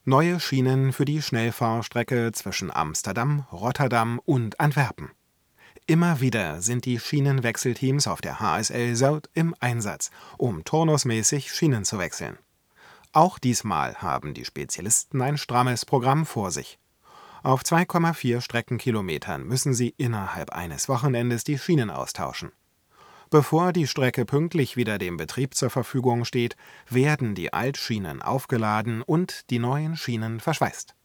Neue Schienen für die Schnellfahrstrecke zwischen Amsterdam, Rotterdam und Antwerpen. Immer wieder sind die Schienenwechselteams auf der HSL Zuid im Einsatz, um turnusmäßig Schienen zu wechseln. Auch diesmal haben die Spezialisten ein strammes Programm vor sich. Auf 2,4 Streckenkilometern müssen sie innerhalb eines Wochenendes die Schienen austauschen. Bevor die Strecke pünktlich wieder dem Betrieb zur Verfügung steht, werden die Altschienen aufgeladen und die neuen Schienen verschweißt